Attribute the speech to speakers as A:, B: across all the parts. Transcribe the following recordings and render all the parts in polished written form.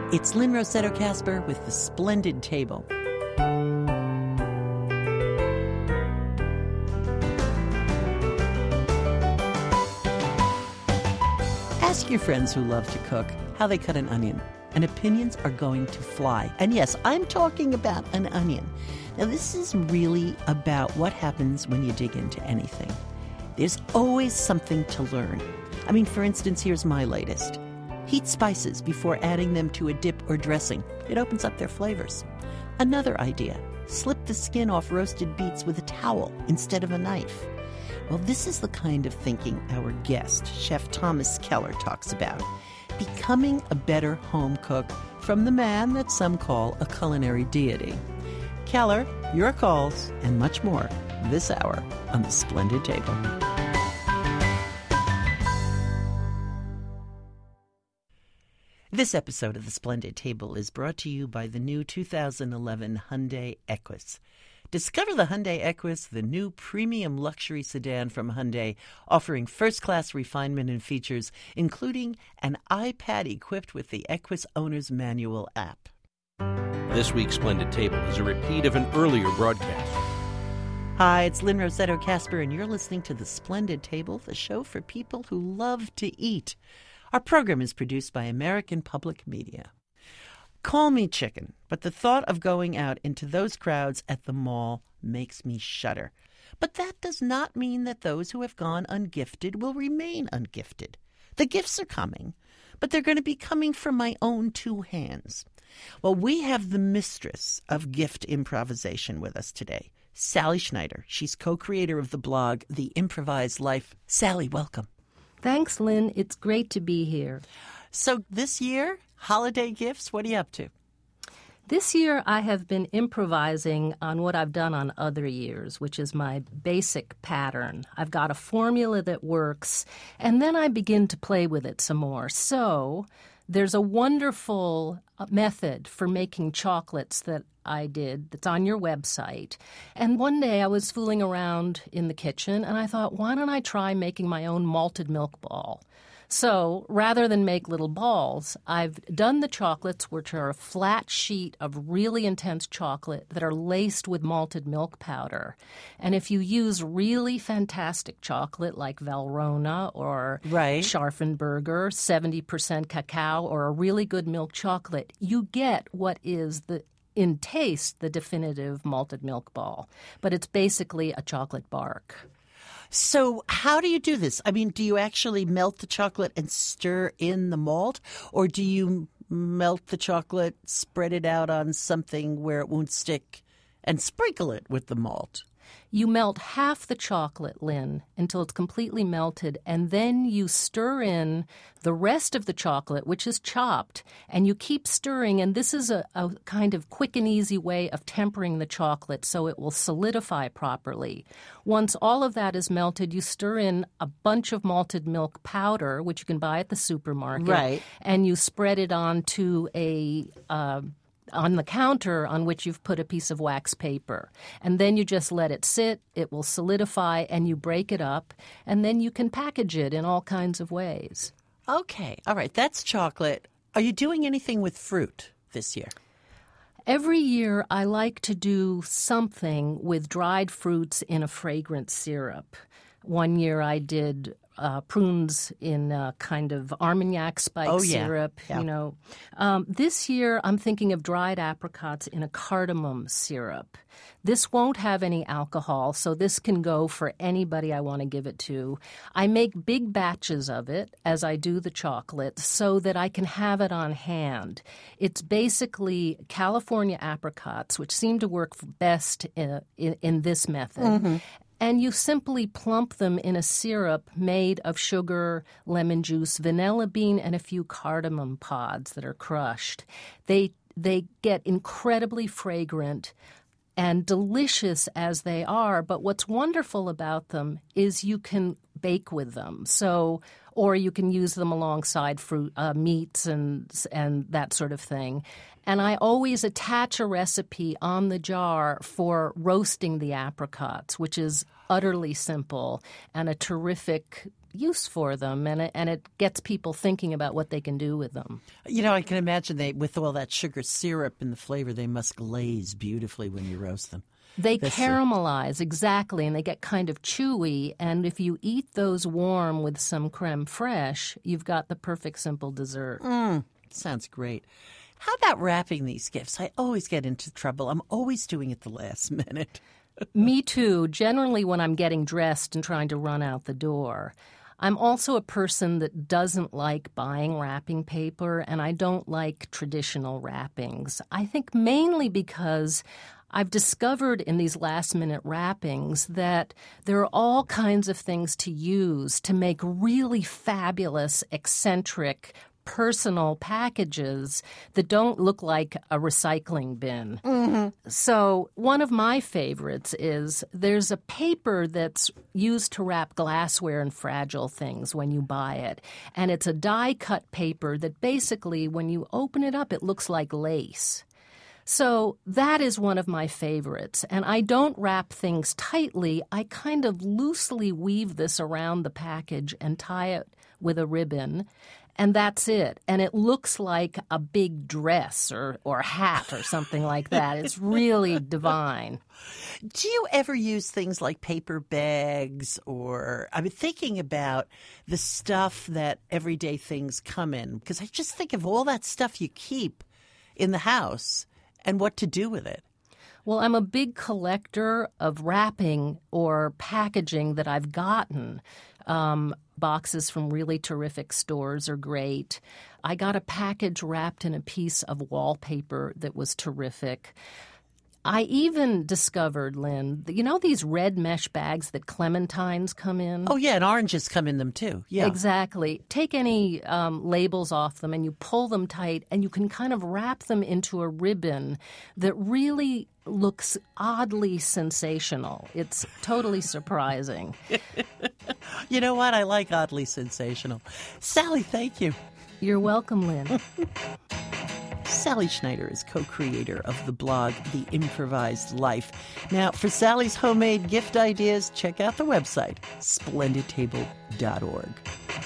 A: It's Lynn Rossetto Kasper with The Splendid Table. Ask your friends who love to cook how they cut an onion, and opinions are going to fly. And yes, I'm talking about an onion. Now, this is really about what happens when you dig into anything. There's always something to learn. I mean, for instance, here's my latest. Heat spices before adding them to a dip or dressing. It opens up their flavors. Another idea, slip the skin off roasted beets with a towel instead of a knife. Well, this is the kind of thinking our guest, Chef Thomas Keller, talks about. Becoming a better home cook from the man that some call a culinary deity. Keller, your calls, and much more this hour on The Splendid Table. This episode of The Splendid Table is brought to you by the new 2011 Hyundai Equus. Discover the Hyundai Equus, the new premium luxury sedan from Hyundai, offering first-class refinement and features, including an iPad equipped with the Equus Owner's Manual app.
B: This week's Splendid Table is a repeat of an earlier broadcast.
A: Hi, it's Lynn Rossetto Kasper, and you're listening to The Splendid Table, the show for people who love to eat. Our program is produced by American Public Media. Call me chicken, but the thought of going out into those crowds at the mall makes me shudder. But that does not mean that those who have gone ungifted will remain ungifted. The gifts are coming, but they're going to be coming from my own two hands. Well, we have the mistress of gift improvisation with us today, Sally Schneider. She's co-creator of the blog, The Improvised Life. Sally, welcome.
C: Thanks, Lynn. It's great to be here.
A: So this year, holiday gifts, what are you up to?
C: This year, I have been improvising on what I've done on other years, which is my basic pattern. I've got a formula that works, and then I begin to play with it some more. So there's a wonderful method for making chocolates that I did that's on your website. And one day I was fooling around in the kitchen, and I thought, why don't I try making my own malted milk ball? So rather than make little balls, I've done the chocolates, which are a flat sheet of really intense chocolate that are laced with malted milk powder. And if you use really fantastic chocolate like Valrhona or Scharfenberger, 70% cacao, or a really good milk chocolate, you get what is in taste the definitive malted milk ball. But it's basically a chocolate bark.
A: So how do you do this? I mean, do you actually melt the chocolate and stir in the malt? Or do you melt the chocolate, spread it out on something where it won't stick, and sprinkle it with the malt?
C: You melt half the chocolate, Lynn, until it's completely melted, and then you stir in the rest of the chocolate, which is chopped, and you keep stirring, and this is a kind of quick and easy way of tempering the chocolate so it will solidify properly. Once all of that is melted, you stir in a bunch of malted milk powder, which you can buy at the supermarket, and you spread it onto on the counter on which you've put a piece of wax paper. And then you just let it sit, it will solidify, and you break it up, and then you can package it in all kinds of ways.
A: Okay, all right, that's chocolate. Are you doing anything with fruit this year?
C: Every year I like to do something with dried fruits in a fragrant syrup. One year I did prunes in a kind of Armagnac spike syrup.
A: Yeah.
C: You know, this year I'm thinking of dried apricots in a cardamom syrup. This won't have any alcohol, so this can go for anybody I want to give it to. I make big batches of it as I do the chocolate so that I can have it on hand. It's basically California apricots, which seem to work best in this method. Mm-hmm. And you simply plump them in a syrup made of sugar, lemon juice, vanilla bean, and a few cardamom pods that are crushed. They get incredibly fragrant and delicious as they are, but what's wonderful about them is you can bake with them. Or you can use them alongside fruit, meats and that sort of thing. And I always attach a recipe on the jar for roasting the apricots, which is utterly simple and a terrific use for them, and it gets people thinking about what they can do with them.
A: I can imagine with all that sugar syrup and the flavor, they must glaze beautifully when you roast them.
C: They caramelize, exactly, and they get kind of chewy. And if you eat those warm with some creme fraiche, you've got the perfect simple dessert.
A: Sounds great. How about wrapping these gifts? I always get into trouble. I'm always doing it the last minute.
C: Me too, generally when I'm getting dressed and trying to run out the door. I'm also a person that doesn't like buying wrapping paper, and I don't like traditional wrappings. I think mainly because I've discovered in these last-minute wrappings that there are all kinds of things to use to make really fabulous, eccentric, personal packages that don't look like a recycling bin. So one of my favorites is there's a paper that's used to wrap glassware and fragile things when you buy it. And it's a die-cut paper that basically, when you open it up, it looks like lace. So that is one of my favorites. And I don't wrap things tightly. I kind of loosely weave this around the package and tie it with a ribbon. And that's it. And it looks like a big dress or hat or something like that. It's really divine.
A: Do you ever use things like paper bags I'm thinking about the stuff that everyday things come in, because I just think of all that stuff you keep in the house and what to do with it.
C: Well, I'm a big collector of wrapping or packaging that I've gotten. Boxes from really terrific stores are great. I got a package wrapped in a piece of wallpaper that was terrific. I even discovered, Lynn, these red mesh bags that clementines come in?
A: Oh, yeah, and oranges come in them, too. Yeah,
C: exactly. Take any labels off them and you pull them tight, and you can kind of wrap them into a ribbon that really looks oddly sensational. It's totally surprising.
A: You know what? I like oddly sensational. Sally, thank you.
C: You're welcome, Lynn.
A: Sally Schneider is co-creator of the blog The Improvised Life. Now, for Sally's homemade gift ideas, check out the website, splendidtable.org.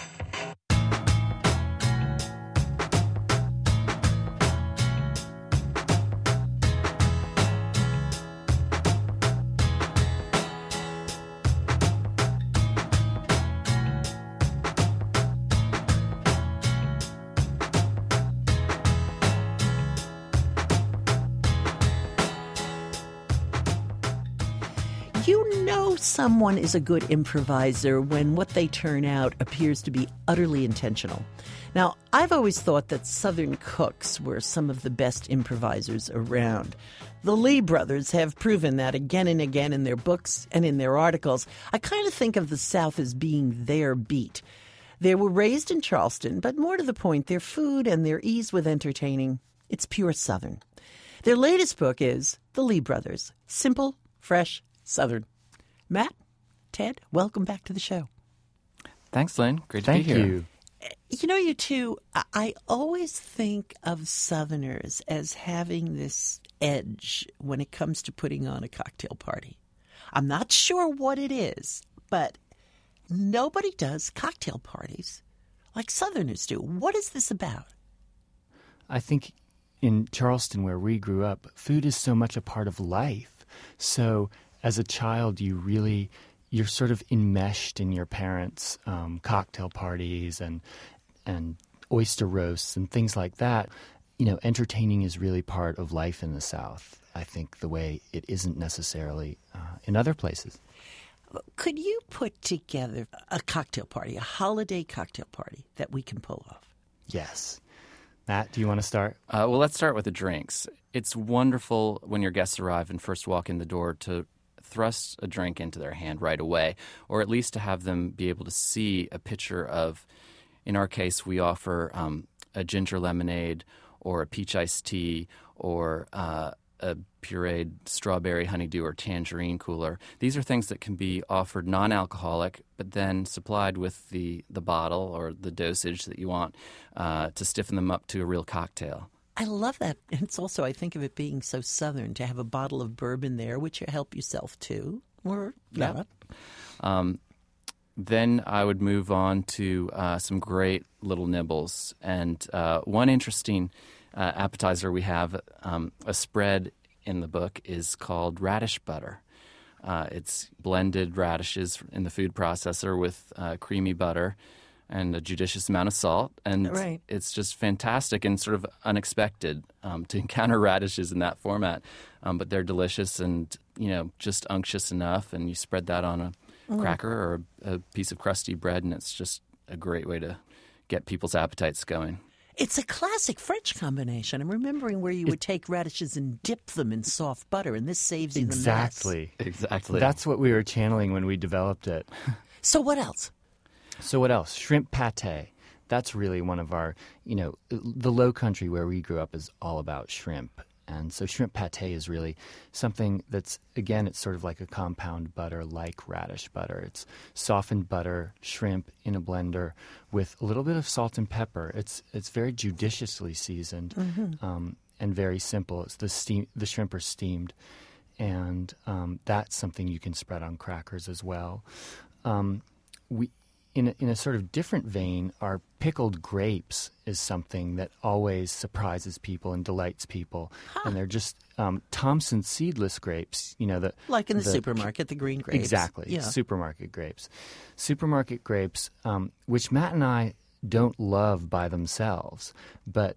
A: You know someone is a good improviser when what they turn out appears to be utterly intentional. Now, I've always thought that Southern cooks were some of the best improvisers around. The Lee brothers have proven that again and again in their books and in their articles. I kind of think of the South as being their beat. They were raised in Charleston, but more to the point, their food and their ease with entertaining, it's pure Southern. Their latest book is The Lee Brothers, Simple, Fresh, Southern. Matt, Ted, welcome back to the show.
D: Thanks, Lynn. Great to be here. Thank you.
A: You know, you two, I always think of Southerners as having this edge when it comes to putting on a cocktail party. I'm not sure what it is, but nobody does cocktail parties like Southerners do. What is this about?
D: I think in Charleston, where we grew up, food is so much a part of life. So as a child, you're sort of enmeshed in your parents' cocktail parties and oyster roasts and things like that. You know, entertaining is really part of life in the South, I think, the way it isn't necessarily in other places.
A: Could you put together a cocktail party, a holiday cocktail party that we can pull off?
D: Yes. Matt, do you want to start?
E: Well, let's start with the drinks. It's wonderful when your guests arrive and first walk in the door to thrust a drink into their hand right away, or at least to have them be able to see a picture of, in our case, we offer a ginger lemonade or a peach iced tea or a pureed strawberry honeydew or tangerine cooler. These are things that can be offered non-alcoholic, but then supplied with the bottle or the dosage that you want to stiffen them up to a real cocktail.
A: I love that. And it's also, I think of it being so Southern to have a bottle of bourbon there, which you help yourself to, or not.
E: Then I would move on to some great little nibbles. And one interesting appetizer we have, a spread in the book, is called radish butter. It's blended radishes in the food processor with creamy butter and a judicious amount of salt. And
A: Right.
E: it's just fantastic and sort of unexpected to encounter radishes in that format. But they're delicious and, just unctuous enough. And you spread that on a cracker or a piece of crusty bread, and it's just a great way to get people's appetites going.
A: It's a classic French combination. I'm remembering where you would take radishes and dip them in soft butter, and this saves you the mess.
E: Exactly.
D: That's what we were channeling when we developed it.
A: So what else?
D: So what else? Shrimp pate. That's really one of our, the Low Country where we grew up is all about shrimp. And so shrimp pate is really something that's, again, it's sort of like a compound butter, like radish butter. It's softened butter, shrimp in a blender with a little bit of salt and pepper. It's very judiciously seasoned and very simple. It's the shrimp are steamed, and that's something you can spread on crackers as well. In a sort of different vein, our pickled grapes is something that always surprises people and delights people. And they're just Thompson seedless grapes,
A: Like in the supermarket, the green grapes.
D: Exactly,
A: Yeah.
D: supermarket grapes. Supermarket grapes, which Matt and I don't love by themselves, but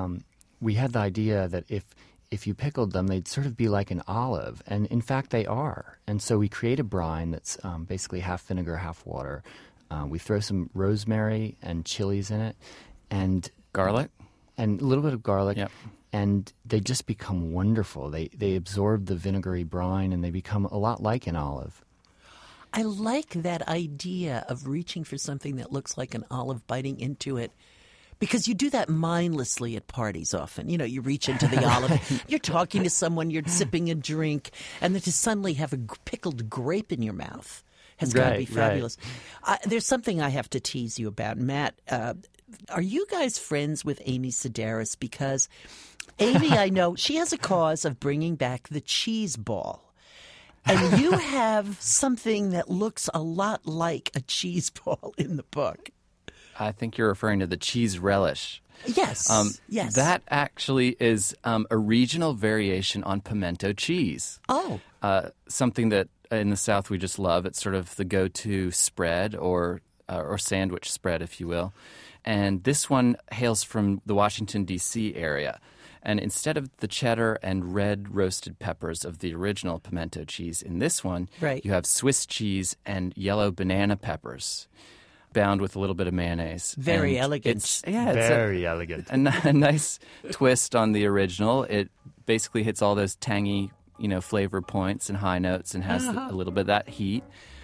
D: we had the idea that if you pickled them, they'd sort of be like an olive. And in fact, they are. And so we create a brine that's basically half vinegar, half water. We throw some rosemary and chilies in it, and
E: Garlic?
D: and a little bit of garlic,
E: Yep.
D: and they just become wonderful. They absorb the vinegary brine, and they become a lot like an olive.
A: I like that idea of reaching for something that looks like an olive, biting into it. Because you do that mindlessly at parties often. You reach into the olive, you're talking to someone, you're sipping a drink, and then to suddenly have a pickled grape in your mouth has got to be
D: Right,
A: fabulous. There's something I have to tease you about. Matt, are you guys friends with Amy Sedaris? Because Amy, I know, she has a cause of bringing back the cheese ball. And you have something that looks a lot like a cheese ball in the book.
E: I think you're referring to the cheese relish.
A: Yes. Yes.
E: That actually is a regional variation on pimento cheese.
A: Oh.
E: Something that in the South we just love. It's sort of the go-to spread or sandwich spread, if you will. And this one hails from the Washington, D.C. area. And instead of the cheddar and red roasted peppers of the original pimento cheese, in this one,
A: Right.
E: you have Swiss cheese and yellow banana peppers, bound with a little bit of mayonnaise.
A: Very
E: And
A: elegant.
E: It's
D: Very elegant.
E: a nice twist on the original. It basically hits all those tangy, flavor points and high notes, and has a little bit of that heat,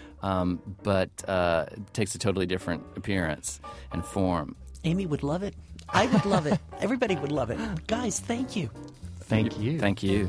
E: but it takes a totally different appearance and form.
A: Amy would love it. I would love it. Everybody would love it. Guys, thank you.
D: Thank you.
E: Thank you.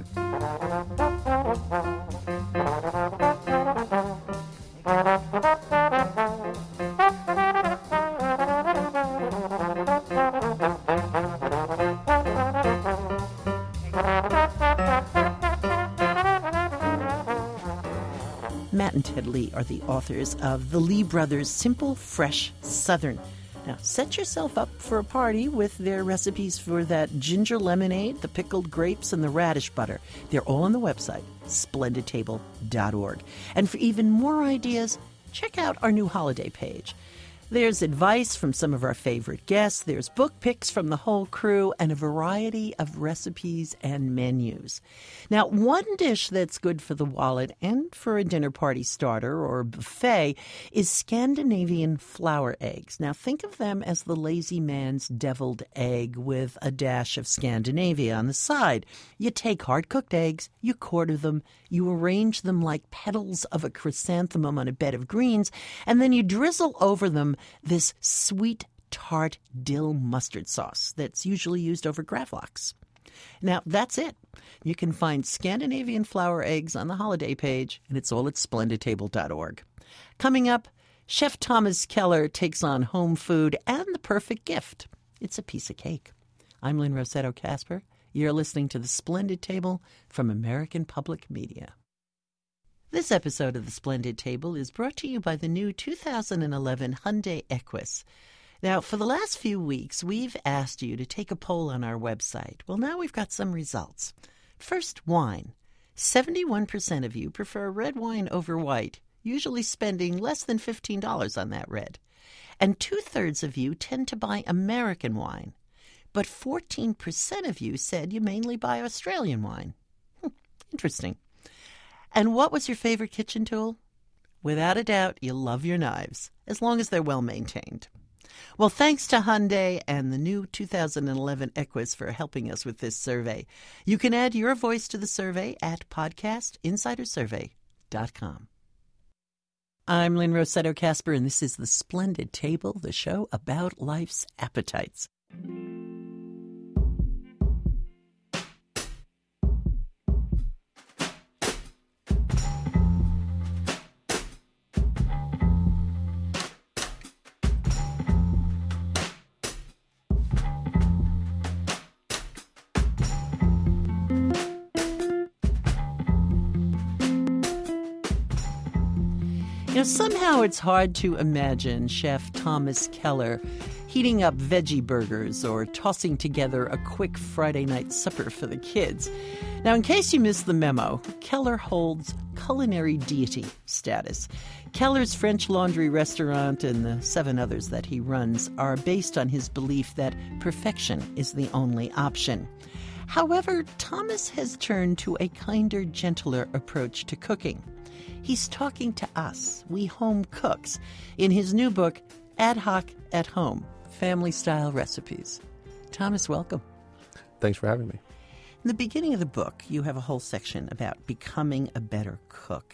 A: Matt and Ted Lee are the authors of the Lee Brothers' Simple, Fresh, Southern. Now, set yourself up for a party with their recipes for that ginger lemonade, the pickled grapes, and the radish butter. They're all on the website, splendidtable.org. And for even more ideas, check out our new holiday page. There's advice from some of our favorite guests, there's book picks from the whole crew, and a variety of recipes and menus. Now, one dish that's good for the wallet and for a dinner party starter or buffet is Scandinavian flour eggs. Now, think of them as the lazy man's deviled egg with a dash of Scandinavia on the side. You take hard-cooked eggs, you quarter them, you arrange them like petals of a chrysanthemum on a bed of greens, and then you drizzle over them this sweet, tart dill mustard sauce that's usually used over gravlax. Now, that's it. You can find Scandinavian flour eggs on the holiday page, and it's all at splendidtable.org. Coming up, Chef Thomas Keller takes on home food and the perfect gift. It's a piece of cake. I'm Lynn Rossetto Kasper. You're listening to The Splendid Table from American Public Media. This episode of The Splendid Table is brought to you by the new 2011 Hyundai Equus. Now, for the last few weeks, we've asked you to take a poll on our website. Well, now we've got some results. First, wine. 71% of you prefer red wine over white, usually spending less than $15 on that red. And 2/3 of you tend to buy American wine. But 14% of you said you mainly buy Australian wine. Interesting. And what was your favorite kitchen tool? Without a doubt, you love your knives, as long as they're well maintained. Well, thanks to Hyundai and the new 2011 Equus for helping us with this survey. You can add your voice to the survey at podcastinsidersurvey.com. I'm Lynn Rossetto Kasper, and this is The Splendid Table, the show about life's appetites. Somehow it's hard to imagine Chef Thomas Keller heating up veggie burgers or tossing together a quick Friday night supper for the kids. Now, in case you missed the memo, Keller holds culinary deity status. Keller's French Laundry restaurant and the 7 others that he runs are based on his belief that perfection is the only option. However, Thomas has turned to a kinder, gentler approach to cooking. He's talking to us, we home cooks, in his new book, Ad Hoc at Home, Family-Style Recipes. Thomas, welcome.
F: Thanks for having me.
A: In the beginning of the book, you have a whole section about becoming a better cook.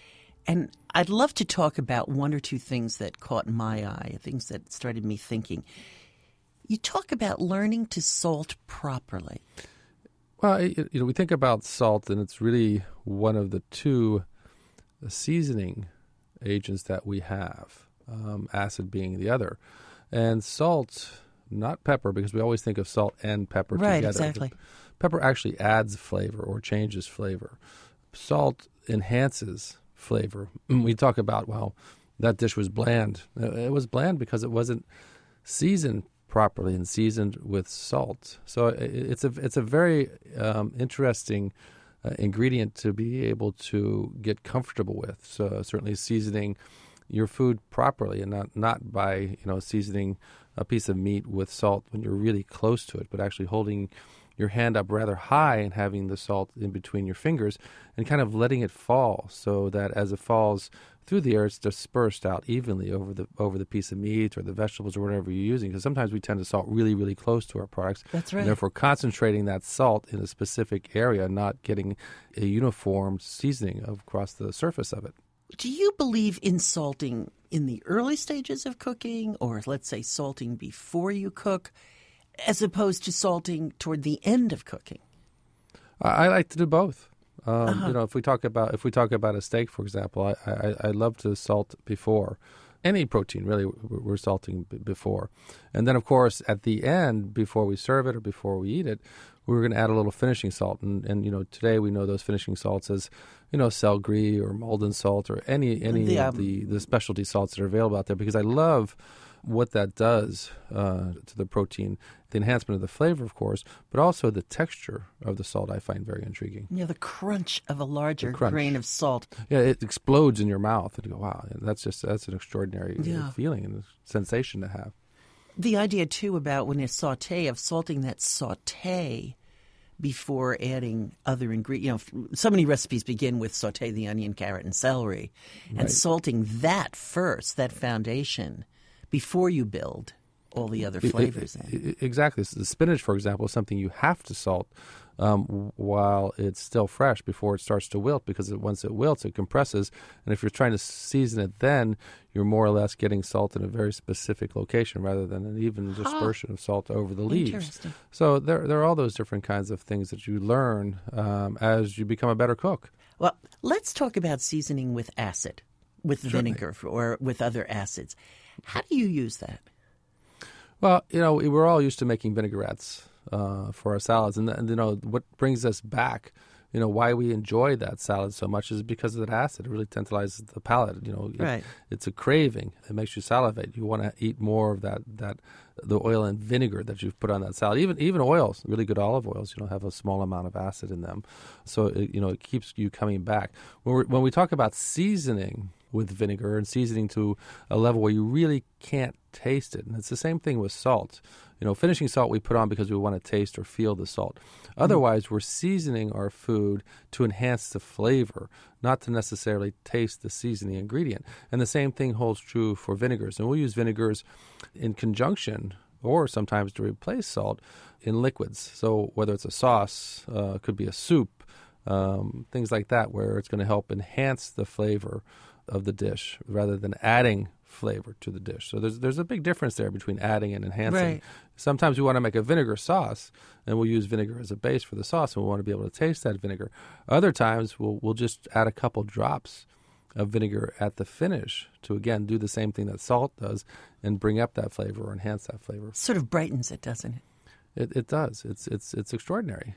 A: And I'd love to talk about one or two things that caught my eye, things that started me thinking. You talk about learning to salt properly.
F: Well, we think about salt, and it's really one of the two seasoning agents that we have, acid being the other. And salt, not pepper, because we always think of salt and pepper together.
A: Right, exactly.
F: Pepper actually adds flavor or changes flavor. Salt enhances flavor. We talk about, well, that dish was bland. It was bland because it wasn't seasoned properly and seasoned with salt. So it's a very interesting ingredient to be able to get comfortable with. So certainly seasoning your food properly, and not by seasoning a piece of meat with salt when you're really close to it, but actually holding your hand up rather high and having the salt in between your fingers and kind of letting it fall so that as it falls through the air, it's dispersed out evenly over the piece of meat or the vegetables or whatever you're using. Because sometimes we tend to salt really, really close to our products.
A: That's right.
F: And therefore, concentrating that salt in a specific area, not getting a uniform seasoning across the surface of it.
A: Do you believe in salting in the early stages of cooking, or let's say salting before you cook, as opposed to salting toward the end of cooking?
F: I like to do both. If we talk about a steak, for example, I love to salt before. Any protein, really, we're salting before. And then, of course, at the end, before we serve it or before we eat it, we're going to add a little finishing salt. And today we know those finishing salts as, Cell Gris or Maldon salt or any of the specialty salts that are available out there, because I love what that does to the protein, the enhancement of the flavor, of course, but also the texture of the salt I find very intriguing.
A: Yeah, the crunch of a larger grain of salt.
F: Yeah, it explodes in your mouth, and you go, wow, that's an extraordinary feeling and sensation to have.
A: The idea, too, about when you saute, of salting that saute before adding other ingredients. So many recipes begin with saute the onion, carrot, and celery, and salting that first, that foundation, before you build all the other flavors in.
F: Exactly. So the spinach, for example, is something you have to salt while it's still fresh before it starts to wilt, because once it wilts, it compresses. And if you're trying to season it then, you're more or less getting salt in a very specific location rather than an even dispersion of salt over the leaves. So there are all those different kinds of things that you learn as you become a better cook.
A: Well, let's talk about seasoning with acid, with vinegar or with other acids. How do you use that?
F: Well, we're all used to making vinaigrettes for our salads, and what brings us back why we enjoy that salad so much is because of that acid. It really tantalizes the palate.
A: Right.
F: It's a craving. It makes you salivate. You want to eat more of the oil and vinegar that you've put on that salad. Even oils, really good olive oils, have a small amount of acid in them. So, it keeps you coming back. When we talk about seasoning with vinegar and seasoning to a level where you really can't taste it, and it's the same thing with salt. Finishing salt we put on because we want to taste or feel the salt. Otherwise, we're seasoning our food to enhance the flavor, not to necessarily taste the seasoning ingredient. And the same thing holds true for vinegars. And we'll use vinegars in conjunction or sometimes to replace salt in liquids. So whether it's a sauce, could be a soup, things like that, where it's going to help enhance the flavor of the dish rather than adding flavor to the dish. So there's a big difference there between adding and enhancing.
A: Right.
F: Sometimes we want to make a vinegar sauce, and we'll use vinegar as a base for the sauce, and we want to be able to taste that vinegar. Other times we'll just add a couple drops of vinegar at the finish to, again, do the same thing that salt does and bring up that flavor or enhance that flavor.
A: Sort of brightens it, doesn't it?
F: It does. It's extraordinary.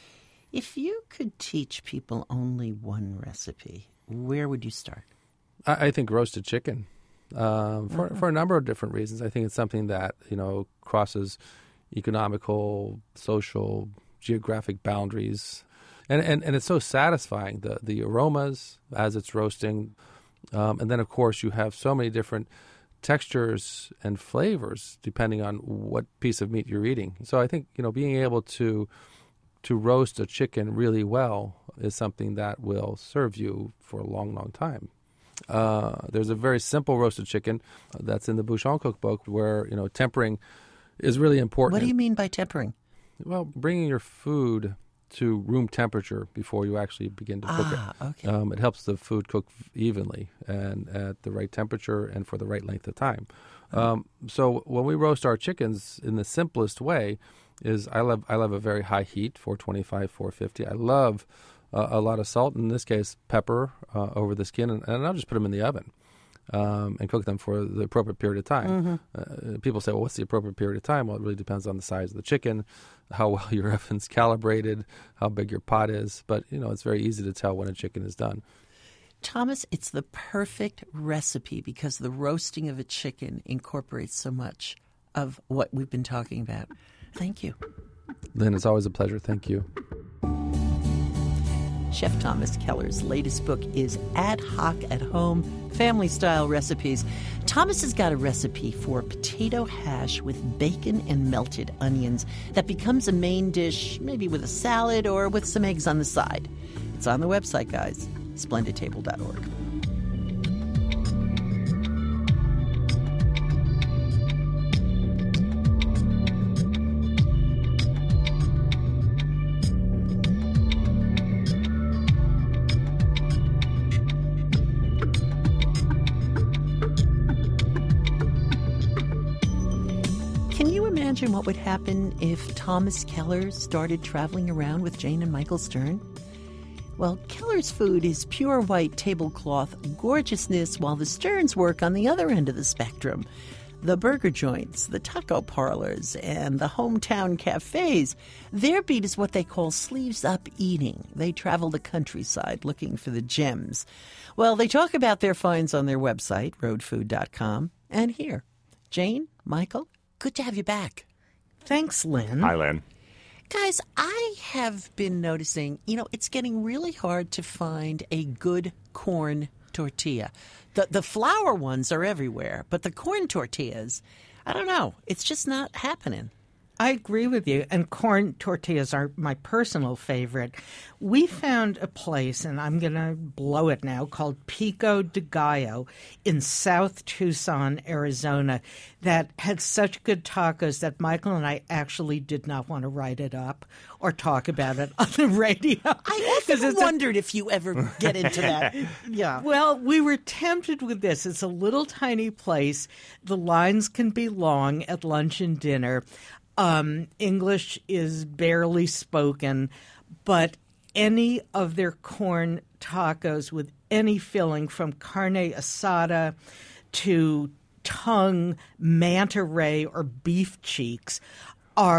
A: If you could teach people only one recipe, where would you start?
F: I think roasted chicken. For a number of different reasons. I think it's something that, crosses economical, social, geographic boundaries. And it's so satisfying, the aromas as it's roasting. And then, of course, you have so many different textures and flavors depending on what piece of meat you're eating. So I think, being able to roast a chicken really well is something that will serve you for a long, long time. There's a very simple roasted chicken that's in the Bouchon cookbook where, tempering is really important.
A: What do you mean by tempering?
F: Well, bringing your food to room temperature before you actually begin to cook it.
A: Okay.
F: It helps the food cook evenly and at the right temperature and for the right length of time. So when we roast our chickens in the simplest way is I love a very high heat, 425, 450. I love a lot of salt, in this case pepper, over the skin, and I'll just put them in the oven and cook them for the appropriate period of time. People say, well, what's the appropriate period of time? Well, it really depends on the size of the chicken, how well your oven's calibrated, how big your pot is. But, it's very easy to tell when a chicken is done.
A: Thomas, it's the perfect recipe because the roasting of a chicken incorporates so much of what we've been talking about. Thank you.
F: Lynn, it's always a pleasure. Thank you.
A: Chef Thomas Keller's latest book is Ad Hoc at Home, Family-Style Recipes. Thomas has got a recipe for potato hash with bacon and melted onions that becomes a main dish, maybe with a salad or with some eggs on the side. It's on the website, guys, splendidtable.org. Can you imagine what would happen if Thomas Keller started traveling around with Jane and Michael Stern? Well, Keller's food is pure white tablecloth gorgeousness, while the Sterns work on the other end of the spectrum. The burger joints, the taco parlors, and the hometown cafes, their beat is what they call sleeves-up eating. They travel the countryside looking for the gems. Well, they talk about their finds on their website, roadfood.com. And here, Jane, Michael, good to have you back. Thanks, Lynn.
G: Hi, Lynn.
A: Guys, I have been noticing, it's getting really hard to find a good corn tortilla. The flour ones are everywhere, but the corn tortillas, I don't know. It's just not happening.
H: I agree with you, and corn tortillas are my personal favorite. We found a place, and I'm going to blow it now, called Pico de Gallo in South Tucson, Arizona, that had such good tacos that Michael and I actually did not want to write it up or talk about it on the radio.
A: I often wondered if you ever get into that. Yeah.
H: Well, we were tempted with this. It's a little tiny place. The lines can be long at lunch and dinner. English is barely spoken, but any of their corn tacos with any filling from carne asada to tongue, manta ray, or beef cheeks are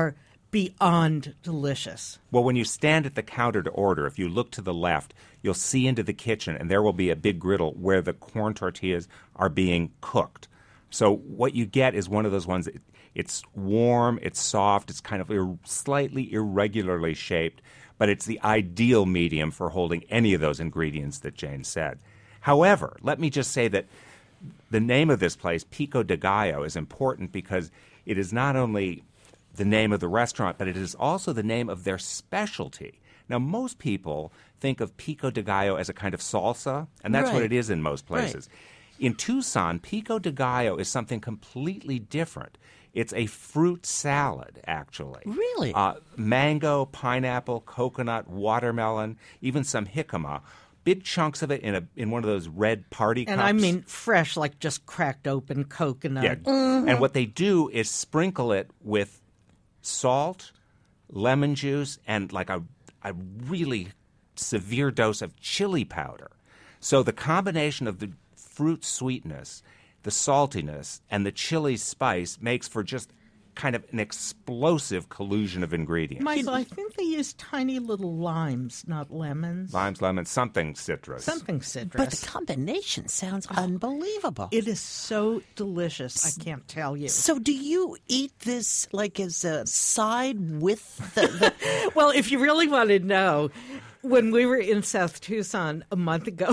H: beyond delicious.
G: Well, when you stand at the counter to order, if you look to the left, you'll see into the kitchen, and there will be a big griddle where the corn tortillas are being cooked. So what you get is one of those ones, it's warm, it's soft, it's kind of slightly irregularly shaped, but it's the ideal medium for holding any of those ingredients that Jane said. However, let me just say that the name of this place, Pico de Gallo, is important because it is not only the name of the restaurant, but it is also the name of their specialty. Now, most people think of Pico de Gallo as a kind of salsa, and that's what it is in most places. Right. In Tucson, Pico de Gallo is something completely different. It's a fruit salad, actually.
A: Really?
G: Mango, pineapple, coconut, watermelon, even some jicama. Big chunks of it in one of those red party cups.
H: And I mean fresh, like just cracked open coconut.
G: Yeah. Mm-hmm. And what they do is sprinkle it with salt, lemon juice, and like a really severe dose of chili powder. So the combination of the fruit sweetness, the saltiness, and the chili spice makes for just kind of an explosive collusion of ingredients.
H: Michael, I think they use tiny little limes, not lemons.
G: Limes, lemons, something citrus.
H: Something citrus.
A: But the combination sounds unbelievable.
H: It is so delicious, I can't tell you.
A: So do you eat this like as a side with the...
H: Well, if you really want to know, when we were in South Tucson a month ago,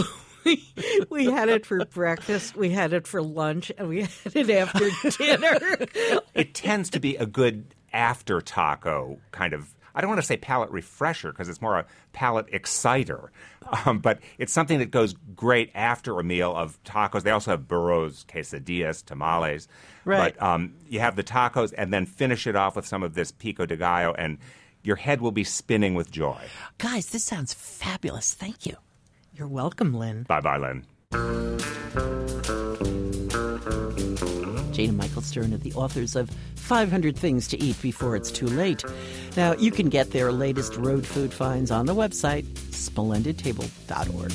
H: we had it for breakfast, we had it for lunch, and we had it after dinner.
G: It tends to be a good after taco kind of, I don't want to say palate refresher because it's more a palate exciter, but it's something that goes great after a meal of tacos. They also have burros, quesadillas, tamales.
A: Right.
G: But you have the tacos and then finish it off with some of this Pico de Gallo, and your head will be spinning with joy.
A: Guys, this sounds fabulous. Thank you.
H: You're welcome, Lynn.
G: Bye-bye, Lynn.
A: Jane and Michael Stern are the authors of 500 Things to Eat Before It's Too Late. Now, you can get their latest road food finds on the website, splendidtable.org.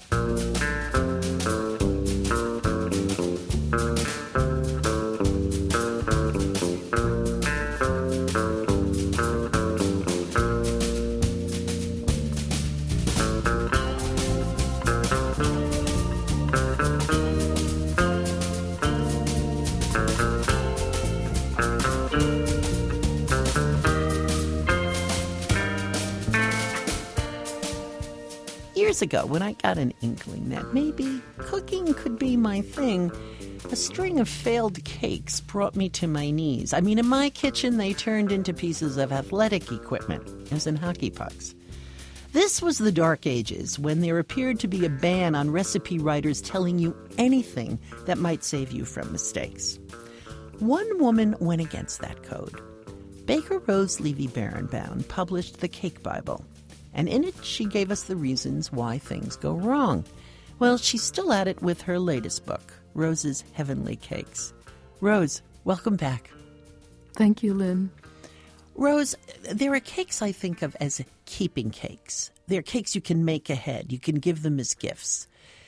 A: Years ago, when I got an inkling that maybe cooking could be my thing, a string of failed cakes brought me to my knees. I mean, in my kitchen, they turned into pieces of athletic equipment, as in hockey pucks. This was the dark ages, when there appeared to be a ban on recipe writers telling you anything that might save you from mistakes. One woman went against that code. Baker Rose Levy Berenbaum published the Cake Bible, and in it she gave us the reasons why things go wrong. Well, she's still at it with her latest book, Rose's Heavenly Cakes. Rose, welcome back.
I: Thank you, Lynn.
A: Rose, there are cakes I think of as keeping cakes. They're cakes you can make ahead. You can give them as gifts.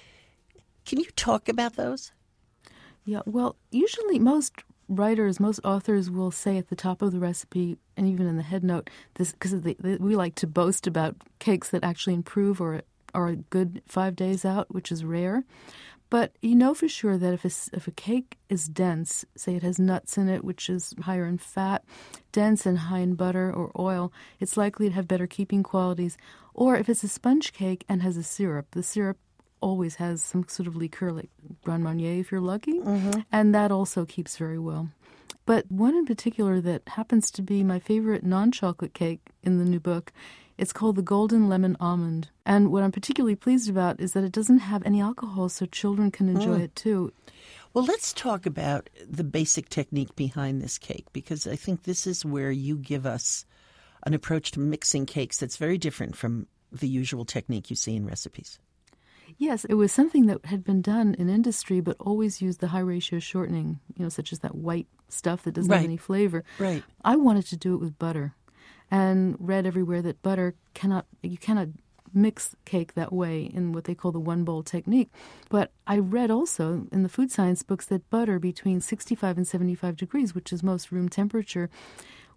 A: Can you talk about those?
I: Yeah, well, usually most writers, most authors will say at the top of the recipe and even in the head note, this because we like to boast about cakes that actually improve or are a good 5 days out, which is rare. But you know for sure that if a cake is dense, say it has nuts in it, which is higher in fat, dense and high in butter or oil, it's likely to have better keeping qualities. Or if it's a sponge cake and has a syrup, the syrup always has some sort of liqueur, like Grand Marnier if you're lucky, and that also keeps very well. But one in particular that happens to be my favorite non-chocolate cake in the new book, it's called the Golden Lemon Almond. And what I'm particularly pleased about is that it doesn't have any alcohol, so children can enjoy it too.
A: Well, let's talk about the basic technique behind this cake, because I think this is where you give us an approach to mixing cakes that's very different from the usual technique you see in recipes.
I: Yes, it was something that had been done in industry, but always used the high ratio shortening, such as that white stuff that doesn't have any flavor.
A: Right.
I: I wanted to do it with butter, and read everywhere that you cannot mix cake that way in what they call the one bowl technique. But I read also in the food science books that butter between 65 and 75 degrees, which is most room temperature,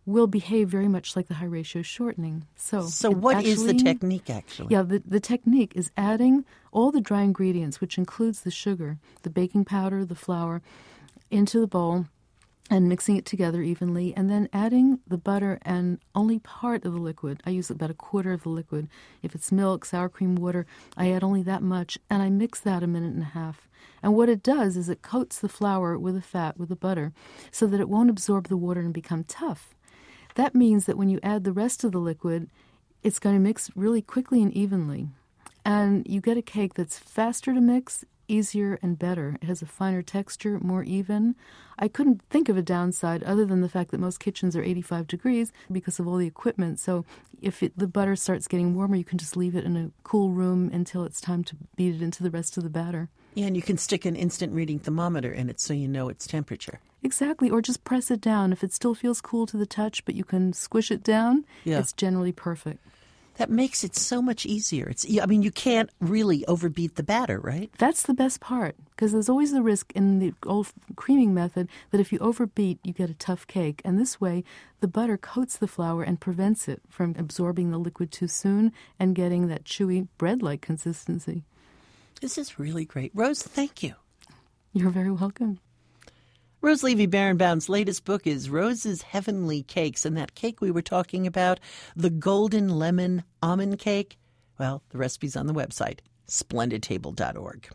I: will behave very much like the high ratio shortening. So
A: what is the technique, actually?
I: Yeah, the technique is adding all the dry ingredients, which includes the sugar, the baking powder, the flour, into the bowl and mixing it together evenly, and then adding the butter and only part of the liquid. I use about a quarter of the liquid. If it's milk, sour cream, water, I add only that much, and I mix that a minute and a half. And what it does is it coats the flour with the fat, with the butter, so that it won't absorb the water and become tough. That means that when you add the rest of the liquid, it's going to mix really quickly and evenly. And you get a cake that's faster to mix, easier and better. It has a finer texture, more even. I couldn't think of a downside other than the fact that most kitchens are 85 degrees because of all the equipment. So if the butter starts getting warmer, you can just leave it in a cool room until it's time to beat it into the rest of the batter.
A: Yeah, and you can stick an instant reading thermometer in it so you know its temperature.
I: Exactly, or just press it down. If it still feels cool to the touch, but you can squish it down, It's generally perfect.
A: That makes it so much easier. You can't really overbeat the batter, right?
I: That's the best part, because there's always the risk in the old creaming method that if you overbeat, you get a tough cake. And this way, the butter coats the flour and prevents it from absorbing the liquid too soon and getting that chewy bread-like consistency.
A: This is really great. Rose, thank you.
I: You're very welcome.
A: Rose Levy-Berenbaum's latest book is Rose's Heavenly Cakes, and that cake we were talking about, the Golden Lemon Almond Cake, well, the recipe's on the website, splendidtable.org.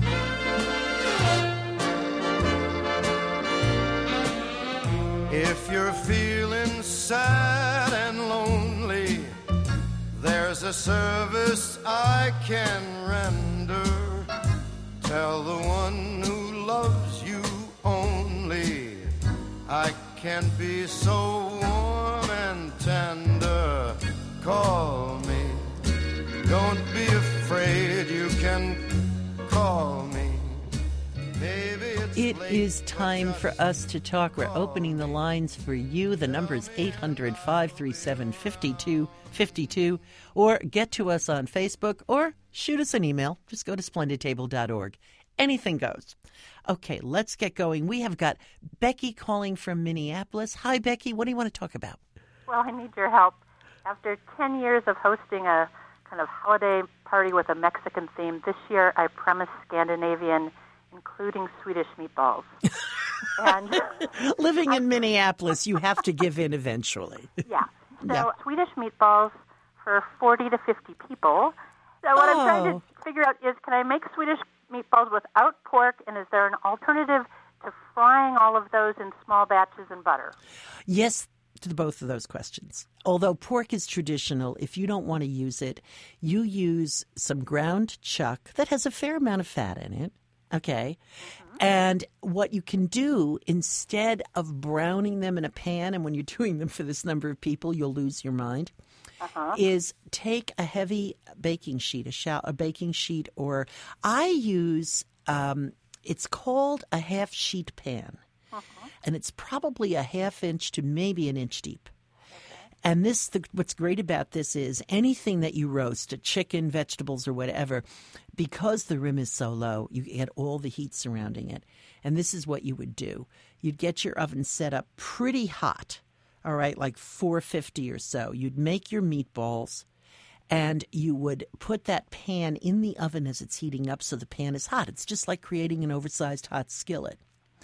J: If you're feeling sad and lonely, there's a service I can render. Tell the one who loves you only, I can be so warm and tender. Call me, don't be afraid, you can call me. Maybe it's
A: It
J: late,
A: is time for us to talk. We're opening the lines for you. The number is 800-537-5252. Or get to us on Facebook or shoot us an email. Just go to splendidtable.org. Anything goes. Okay, let's get going. We have got Becky calling from Minneapolis. Hi, Becky. What do you want to talk about?
K: Well, I need your help. After 10 years of hosting a kind of holiday party with a Mexican theme, this year I premised Scandinavian, including Swedish meatballs. And
A: living in Minneapolis, you have to give in eventually.
K: Yeah. So Swedish meatballs for 40 to 50 people. So what I'm trying to figure out is, can I make Swedish meatballs without pork, and is there an alternative to frying all of those in small batches in butter?
A: Yes, to both of those questions. Although pork is traditional, if you don't want to use it, you use some ground chuck that has a fair amount of fat in it. Okay. And what you can do, instead of browning them in a pan, and when you're doing them for this number of people, you'll lose your mind, is take a heavy baking sheet, a baking sheet, or I use, it's called a half sheet pan. And it's probably a half inch to maybe an inch deep. And what's great about this is anything that you roast, a chicken, vegetables, or whatever, because the rim is so low, you get all the heat surrounding it. And this is what you would do. You'd get your oven set up pretty hot, all right, like 450 or so. You'd make your meatballs, and you would put that pan in the oven as it's heating up so the pan is hot. It's just like creating an oversized hot skillet.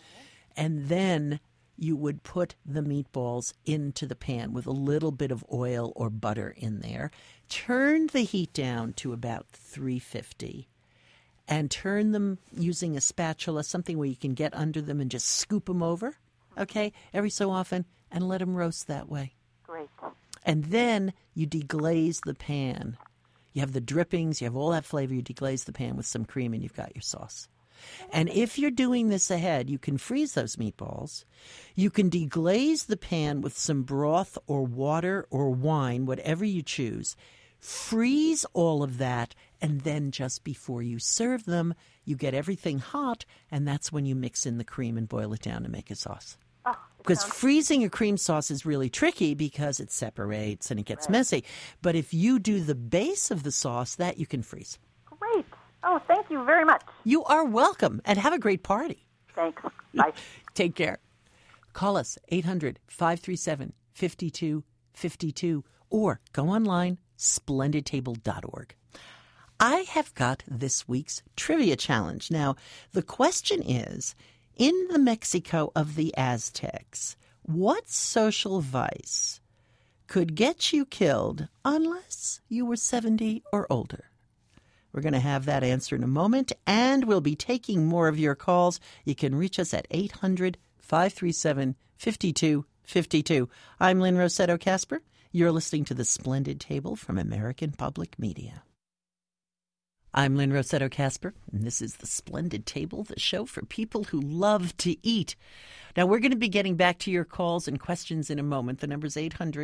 A: And then you would put the meatballs into the pan with a little bit of oil or butter in there. Turn the heat down to about 350 and turn them using a spatula, something where you can get under them and just scoop them over, okay, every so often, and let them roast that way.
K: Great.
A: And then you deglaze the pan. You have the drippings, you have all that flavor, you deglaze the pan with some cream, and you've got your sauce. And if you're doing this ahead, you can freeze those meatballs. You can deglaze the pan with some broth or water or wine, whatever you choose. Freeze all of that, and then just before you serve them, you get everything hot, and that's when you mix in the cream and boil it down to make a sauce. Because freezing a cream sauce is really tricky because it separates and it gets messy. But if you do the base of the sauce, that you can freeze.
K: Great. Oh, thank you very much.
A: You are welcome, and have a great party.
K: Thanks. Bye.
A: Take care. Call us, 800-537-5252. 5252, or go online, splendidtable.org. I have got this week's trivia challenge. Now, the question is, in the Mexico of the Aztecs, what social vice could get you killed unless you were 70 or older? We're going to have that answer in a moment, and we'll be taking more of your calls. You can reach us at 800-537-5252. I'm Lynn Rossetto Kasper. You're listening to The Splendid Table from American Public Media. I'm Lynn Rossetto Kasper, and this is The Splendid Table, the show for people who love to eat. Now, we're going to be getting back to your calls and questions in a moment. The number's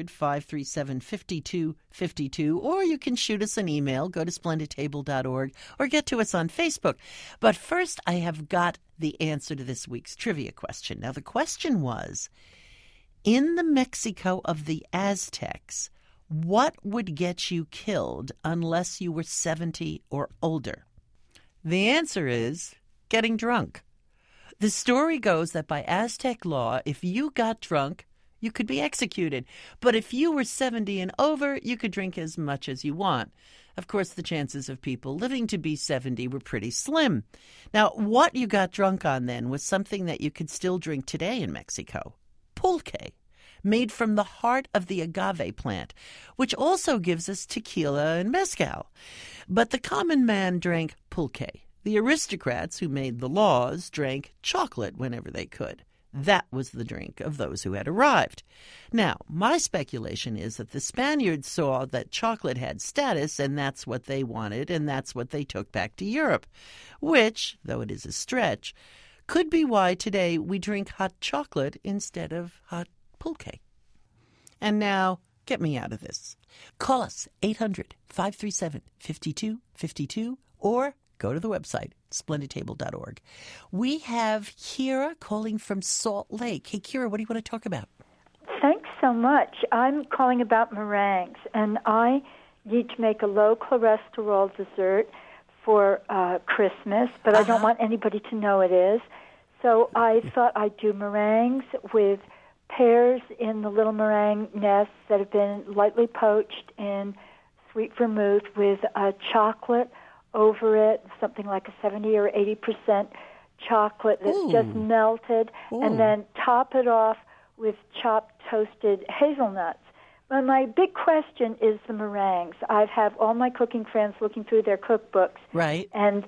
A: 800-537-5252, or you can shoot us an email. Go to splendidtable.org or get to us on Facebook. But first, I have got the answer to this week's trivia question. Now, the question was, in the Mexico of the Aztecs, what would get you killed unless you were 70 or older? The answer is getting drunk. The story goes that by Aztec law, if you got drunk, you could be executed. But if you were 70 and over, you could drink as much as you want. Of course, the chances of people living to be 70 were pretty slim. Now, what you got drunk on then was something that you could still drink today in Mexico. Pulque, made from the heart of the agave plant, which also gives us tequila and mezcal. But the common man drank pulque. The aristocrats who made the laws drank chocolate whenever they could. That was the drink of those who had arrived. Now, my speculation is that the Spaniards saw that chocolate had status, and that's what they wanted, and that's what they took back to Europe, which, though it is a stretch, could be why today we drink hot chocolate instead of hot pulque. And now, get me out of this. Call us, 800-537-5252, or go to the website, splendidtable.org. We have Kira calling from Salt Lake. Hey, Kira, what do you want to talk about?
L: Thanks so much. I'm calling about meringues, and I need to make a low-cholesterol dessert for Christmas, but I don't want anybody to know it is. So I thought I'd do meringues with pears in the little meringue nests that have been lightly poached in sweet vermouth with chocolate over it, something like a 70 or 80% chocolate that's just melted, and then top it off with chopped toasted hazelnuts. But my big question is the meringues. I have all my cooking friends looking through their cookbooks.
A: Right.
L: And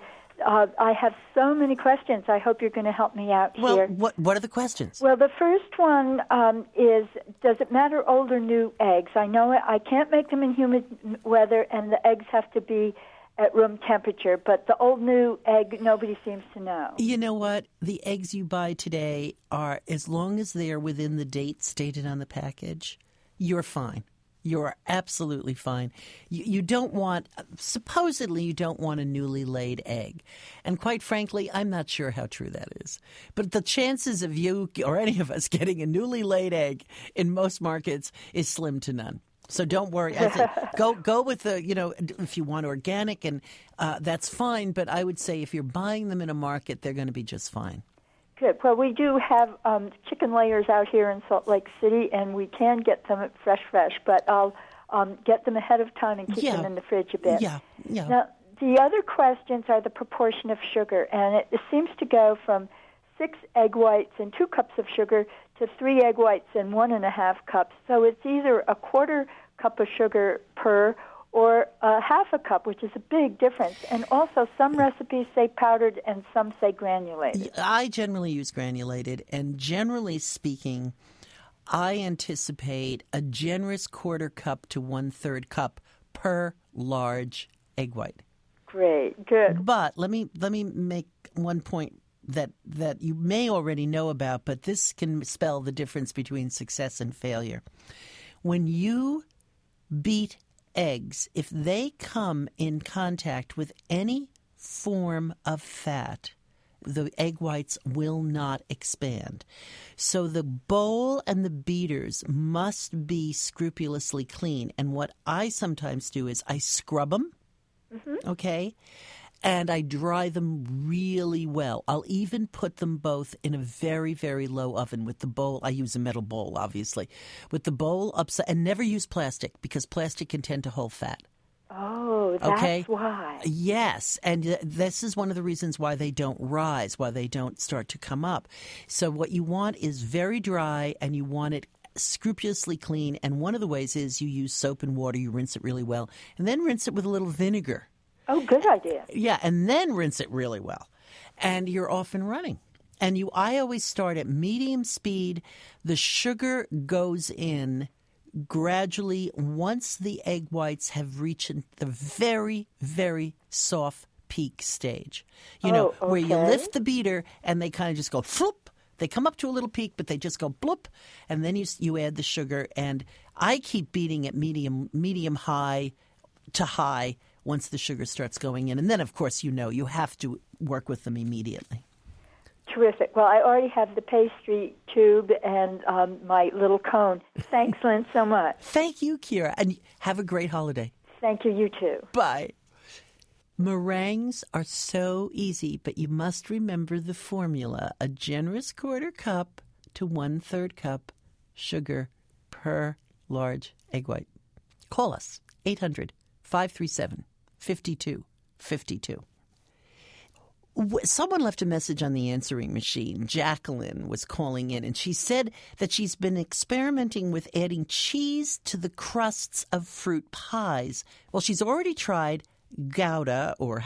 L: I have so many questions. I hope you're going to help me out here.
A: Well, what are the questions?
L: Well, the first one is, does it matter old or new eggs? I know I can't make them in humid weather, and the eggs have to be at room temperature, but the old new egg, nobody seems to know.
A: You know what? The eggs you buy today are, as long as they are within the date stated on the package, you're fine. You're absolutely fine. You don't want, supposedly you don't want a newly laid egg. And quite frankly, I'm not sure how true that is. But the chances of you or any of us getting a newly laid egg in most markets is slim to none. So don't worry. I think go with the, if you want organic, and that's fine. But I would say if you're buying them in a market, they're going to be just fine.
L: Good. Well, we do have chicken layers out here in Salt Lake City, and we can get them at fresh. But I'll get them ahead of time and keep them in the fridge a bit.
A: Yeah.
L: Now, the other questions are the proportion of sugar, and it seems to go from 6 egg whites and 2 cups of sugar to 3 egg whites and 1.5 cups. So it's either a 1/4 cup of sugar per or half a cup, which is a big difference. And also some recipes say powdered and some say granulated.
A: I generally use granulated, and generally speaking, I anticipate a generous 1/4 cup to 1/3 cup per large egg white.
L: Great, good.
A: But let me make one point that you may already know about, but this can spell the difference between success and failure. When you beat eggs, if they come in contact with any form of fat, the egg whites will not expand. So the bowl and the beaters must be scrupulously clean. And what I sometimes do is I scrub them, okay? and I dry them really well. I'll even put them both in a very, very low oven with the bowl. I use a metal bowl, obviously. With the bowl upside, and never use plastic because plastic can tend to hold fat.
L: Oh, that's why.
A: Yes, and this is one of the reasons why they don't rise, why they don't start to come up. So what you want is very dry, and you want it scrupulously clean. And one of the ways is you use soap and water. You rinse it really well, and then rinse it with a little vinegar.
L: Oh, good idea.
A: Yeah, and then rinse it really well. And you're off and running. And I always start at medium speed. The sugar goes in gradually once the egg whites have reached the very, very soft peak stage. Where you lift the beater and they kind of just go floop. They come up to a little peak, but they just go bloop. And then you add the sugar. And I keep beating at medium high to high once the sugar starts going in. And then, of course, you have to work with them immediately.
L: Terrific. Well, I already have the pastry tube and my little cone. Thanks, Lynn, so much.
A: Thank you, Kira. And have a great holiday.
L: Thank you. You too.
A: Bye. Meringues are so easy, but you must remember the formula. A generous 1/4 cup to 1/3 cup sugar per large egg white. Call us, 800-537-5252. Someone left a message on the answering machine. Jacqueline was calling in, and she said that she's been experimenting with adding cheese to the crusts of fruit pies. Well, she's already tried Gouda or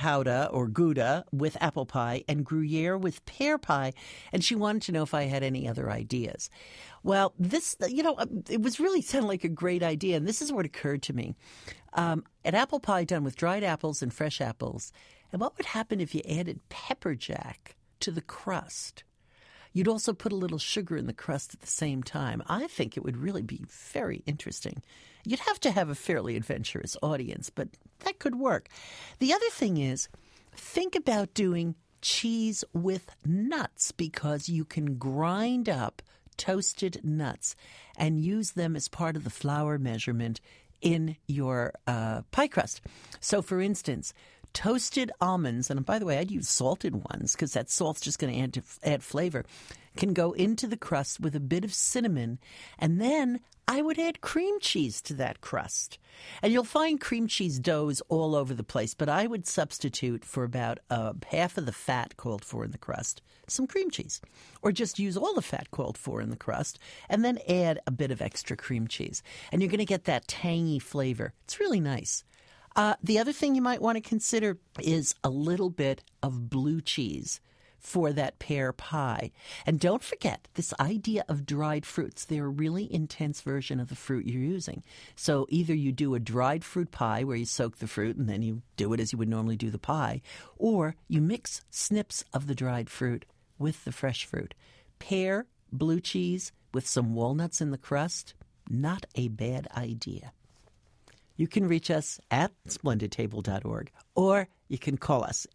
A: Gouda with apple pie and Gruyere with pear pie, and she wanted to know if I had any other ideas. Well, this, it was really sounded like a great idea, and this is what occurred to me. An apple pie done with dried apples and fresh apples. And what would happen if you added pepper jack to the crust? You'd also put a little sugar in the crust at the same time. I think it would really be very interesting. You'd have to have a fairly adventurous audience, but that could work. The other thing is, think about doing cheese with nuts, because you can grind up toasted nuts and use them as part of the flour measurement in your pie crust. So, for instance, toasted almonds, and by the way, I'd use salted ones because that salt's just going to add flavor, can go into the crust with a bit of cinnamon, and then I would add cream cheese to that crust. And you'll find cream cheese doughs all over the place, but I would substitute for about half of the fat called for in the crust some cream cheese, or just use all the fat called for in the crust and then add a bit of extra cream cheese. And you're going to get that tangy flavor. It's really nice. The other thing you might want to consider is a little bit of blue cheese for that pear pie. And don't forget this idea of dried fruits. They're a really intense version of the fruit you're using. So either you do a dried fruit pie where you soak the fruit and then you do it as you would normally do the pie, or you mix snips of the dried fruit with the fresh fruit. Pear, blue cheese with some walnuts in the crust, not a bad idea. You can reach us at splendidtable.org, or you can call us,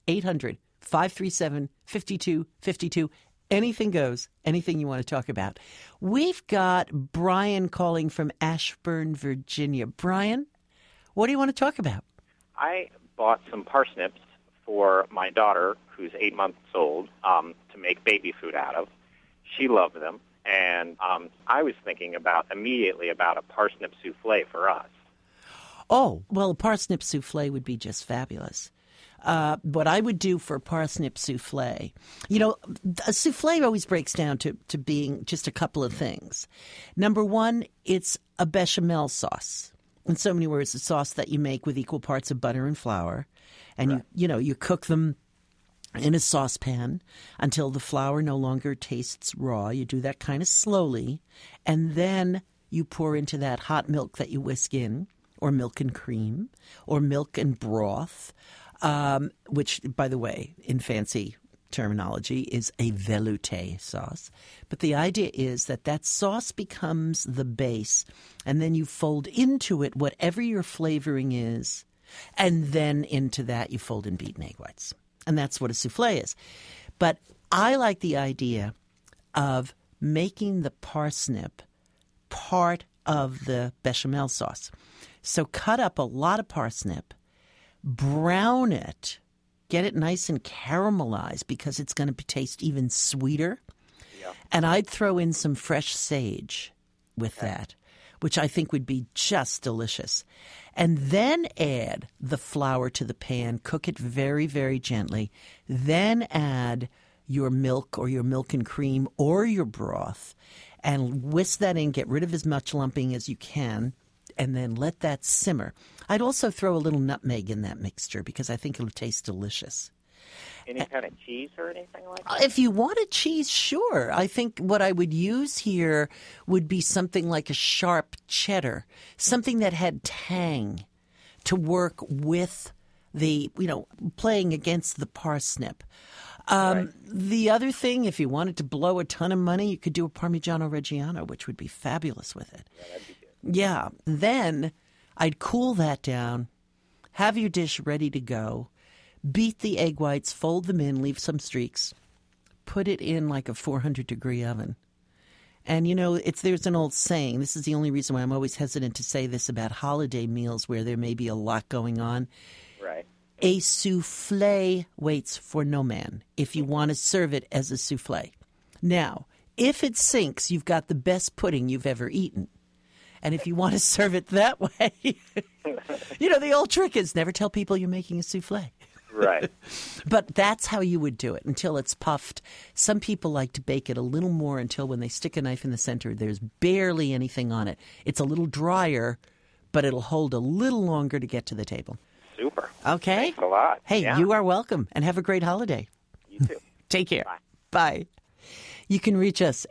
A: 800-537-5252. Anything goes, anything you want to talk about. We've got Brian calling from Ashburn, Virginia. Brian, what do you want to talk about?
M: I bought some parsnips for my daughter, who's 8 months old, to make baby food out of. She loved them, and I was thinking immediately about a parsnip souffle for us.
A: Oh, well, a parsnip souffle would be just fabulous. What I would do for a parsnip souffle, a souffle always breaks down to being just a couple of things. Number one, it's a bechamel sauce. In so many words, a sauce that you make with equal parts of butter and flour. And, you cook them in a saucepan until the flour no longer tastes raw. You do that kind of slowly. And then you pour into that hot milk that you whisk in, or milk and cream, or milk and broth, which, by the way, in fancy terminology, is a velouté sauce. But the idea is that sauce becomes the base, and then you fold into it whatever your flavoring is, and then into that you fold in beaten egg whites. And that's what a souffle is. But I like the idea of making the parsnip part of the bechamel sauce. So cut up a lot of parsnip, brown it get it nice and caramelized because it's going to taste even sweeter.
M: Yeah.
A: And I'd throw in some fresh sage with that, which I think would be just delicious. And then add the flour to the pan, cook it very, very gently. Then add your milk or your milk and cream or your broth and whisk that in, get rid of as much lumping as you can, and then let that simmer. I'd also throw a little nutmeg in that mixture because I think it'll taste delicious.
M: Any kind of cheese or anything like that?
A: If you wanted cheese, sure. I think what I would use here would be something like a sharp cheddar, something that had tang to work with the, playing against the parsnip. The other thing, if you wanted to blow a ton of money, you could do a Parmigiano Reggiano, which would be fabulous with it.
M: Yeah, that'd be good.
A: Yeah. Then I'd cool that down, have your dish ready to go. Beat the egg whites, fold them in, leave some streaks, put it in like a 400-degree oven. And, there's an old saying, this is the only reason why I'm always hesitant to say this about holiday meals where there may be a lot going on.
M: Right.
A: A souffle waits for no man if you want to serve it as a souffle. Now, if it sinks, you've got the best pudding you've ever eaten. And if you want to serve it that way, the old trick is never tell people you're making a souffle.
M: Right.
A: But that's how you would do it until it's puffed. Some people like to bake it a little more until when they stick a knife in the center, there's barely anything on it. It's a little drier, but it'll hold a little longer to get to the table.
M: Super.
A: Okay?
M: Thanks a lot.
A: Hey,
M: Yeah.
A: You are welcome, and have a great holiday.
M: You too.
A: Take care.
M: Bye.
A: Bye. You can reach us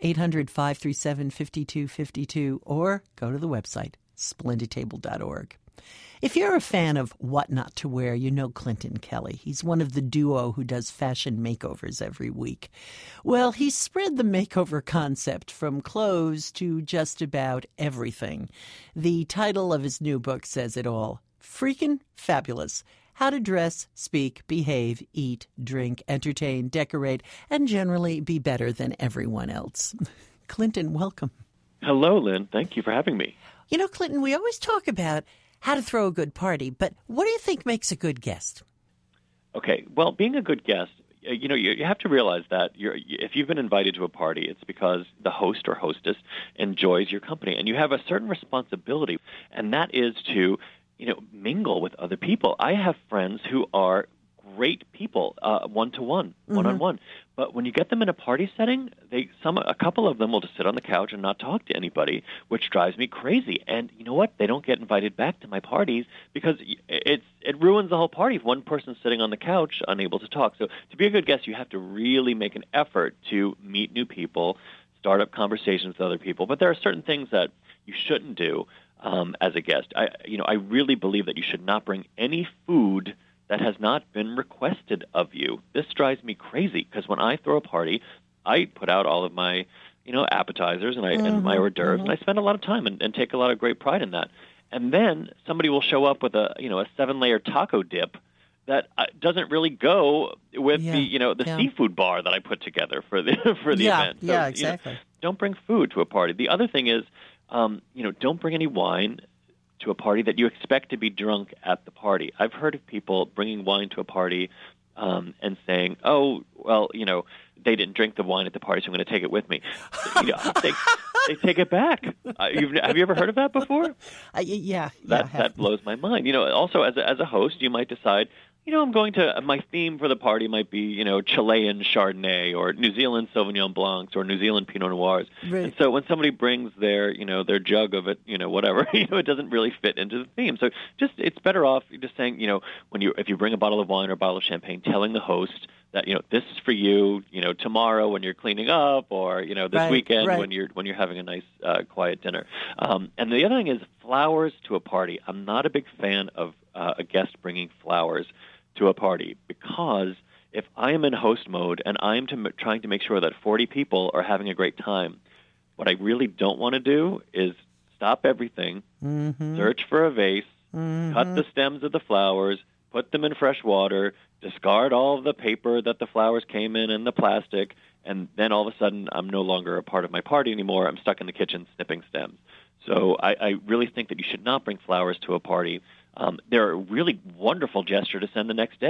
A: 800-537-5252 or go to the website, splendidtable.org. If you're a fan of What Not to Wear, you know Clinton Kelly. He's one of the duo who does fashion makeovers every week. Well, he spread the makeover concept from clothes to just about everything. The title of his new book says it all. Freakin' Fabulous. How to dress, speak, behave, eat, drink, entertain, decorate, and generally be better than everyone else. Clinton, welcome.
N: Hello, Lynn. Thank you for having me.
A: Clinton, we always talk about how to throw a good party, but what do you think makes a good guest?
N: Okay, well, being a good guest, you have to realize that if you've been invited to a party, it's because the host or hostess enjoys your company, and you have a certain responsibility, and that is to mingle with other people. I have friends who are great people, one-to-one, one-on-one. But when you get them in a party setting, a couple of them will just sit on the couch and not talk to anybody, which drives me crazy. And you know what? They don't get invited back to my parties because it ruins the whole party if one person's sitting on the couch unable to talk. So to be a good guest, you have to really make an effort to meet new people, start up conversations with other people. But there are certain things that you shouldn't do as a guest. I really believe that you should not bring any food that has not been requested of you. This drives me crazy because when I throw a party, I put out all of my, appetizers and my hors d'oeuvres, and I spend a lot of time and take a lot of great pride in that. And then somebody will show up with a 7-layer taco dip that doesn't really go with the seafood bar that I put together for the event. So,
A: exactly.
N: Don't bring food to a party. The other thing is, don't bring any wine to a party that you expect to be drunk at the party. I've heard of people bringing wine to a party and saying, "Oh, well, they didn't drink the wine at the party, so I'm going to take it with me." They take it back. Have you ever heard of that before? That blows my mind. Also as a host, you might decide, I'm going to, my theme for the party might be, Chilean Chardonnay or New Zealand Sauvignon Blancs or New Zealand Pinot Noirs. Right. And so when somebody brings their jug of it, whatever, it doesn't really fit into the theme. So it's better off just saying, if you bring a bottle of wine or a bottle of champagne, telling the host that, this is for you, tomorrow when you're cleaning up or, this weekend when you're having a nice quiet dinner. And the other thing is flowers to a party. I'm not a big fan of a guest bringing flowers to a party because if I am in host mode and I'm trying to make sure that 40 people are having a great time, what I really don't want to do is stop everything, search for a vase, cut the stems of the flowers, put them in fresh water, discard all of the paper that the flowers came in and the plastic, and then all of a sudden I'm no longer a part of my party anymore. I'm stuck in the kitchen snipping stems. So I really think that you should not bring flowers to a party. They're a really wonderful gesture to send the next day.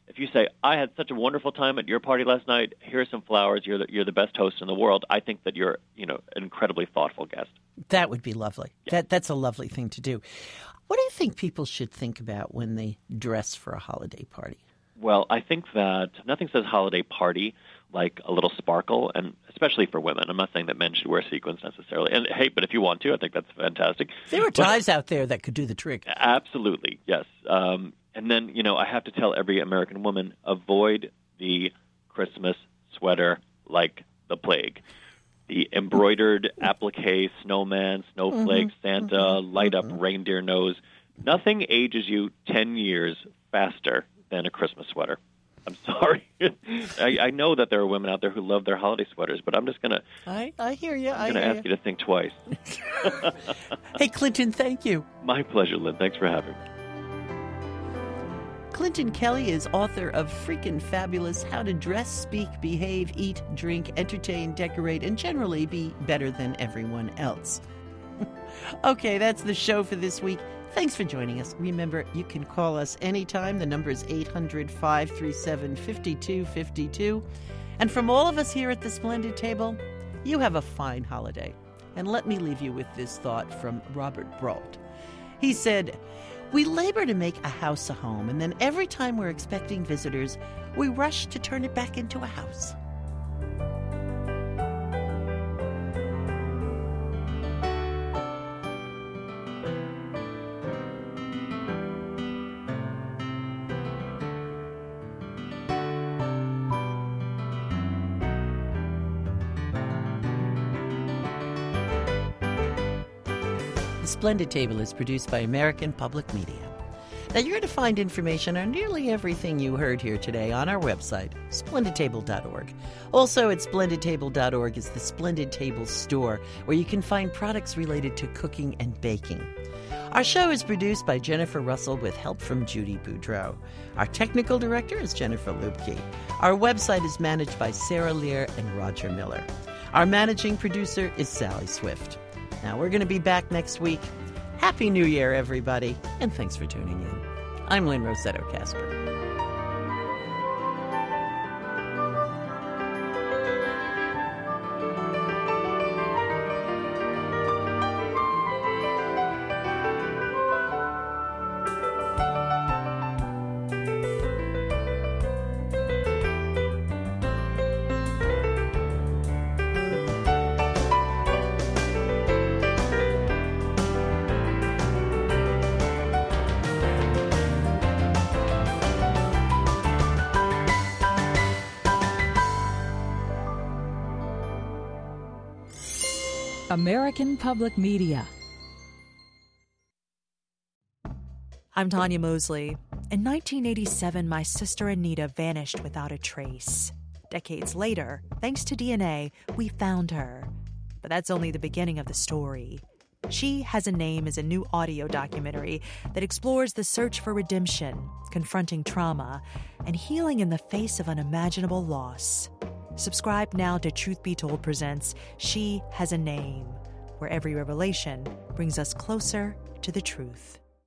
N: If you say, I had such a wonderful time at your party last night, here's some flowers, you're the best host in the world, I think that you're, an incredibly thoughtful guest.
A: That would be lovely.
N: Yeah.
A: That's a lovely thing to do. What do you think people should think about when they dress for a holiday party?
N: Well, I think that nothing says holiday party like a little sparkle, and especially for women. I'm not saying that men should wear sequins necessarily. And hey, but if you want to, I think that's fantastic.
A: There are ties out there that could do the trick.
N: Absolutely, yes. And then, I have to tell every American woman, avoid the Christmas sweater like the plague. The embroidered applique, snowman, snowflake, Santa, light-up reindeer nose. Nothing ages you 10 years faster than a Christmas sweater. I'm sorry. I know that there are women out there who love their holiday sweaters, but I'm just going to...
A: I hear you.
N: I'm going to ask you to think twice.
A: Hey, Clinton, thank you.
N: My pleasure, Lynn. Thanks for having me.
A: Clinton Kelly is author of Freakin' Fabulous: How to Dress, Speak, Behave, Eat, Drink, Entertain, Decorate, and Generally Be Better Than Everyone Else. Okay, that's the show for this week. Thanks for joining us. Remember, you can call us anytime. The number is 800-537-5252. And from all of us here at the Splendid Table, you have a fine holiday. And let me leave you with this thought from Robert Brault. He said, "We labor to make a house a home, and then every time we're expecting visitors, we rush to turn it back into a house." The Splendid Table is produced by American Public Media. Now, you're going to find information on nearly everything you heard here today on our website, splendidtable.org. Also at splendidtable.org is the Splendid Table store, where you can find products related to cooking and baking. Our show is produced by Jennifer Russell with help from Judy Boudreau. Our technical director is Jennifer Lubke. Our website is managed by Sarah Lear and Roger Miller. Our managing producer is Sally Swift. Now, we're going to be back next week. Happy New Year, everybody, and thanks for tuning in. I'm Lynn Rossetto Kasper.
O: American Public Media.
P: I'm Tanya Mosley. In 1987, my sister Anita vanished without a trace. Decades later, thanks to DNA, we found her. But that's only the beginning of the story. She Has a Name is a new audio documentary that explores the search for redemption, confronting trauma, and healing in the face of unimaginable loss. Subscribe now to Truth Be Told presents She Has a Name, where every revelation brings us closer to the truth.